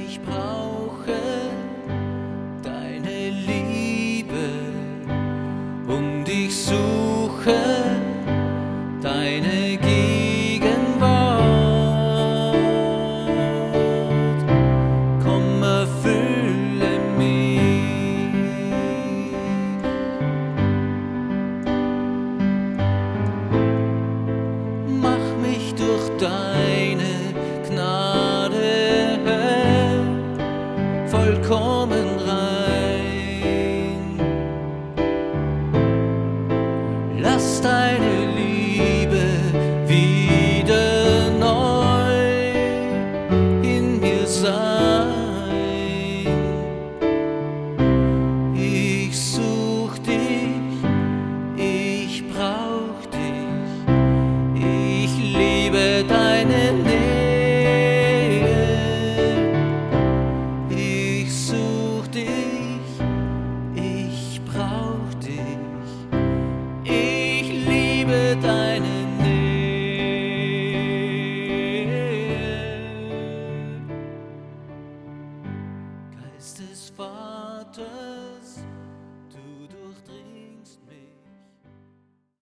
Ich brauche deine Liebe und ich suche deine Gegenwart. Komm, erfülle mich. Mach mich durch deine Gnade vollkommen rein. Lass deine Liebe wieder neu in mir sein. Ich such dich, ich brauch dich, ich liebe deine Nähe. Ich brauch dich, ich liebe deine Nähe. Geist des Vaters,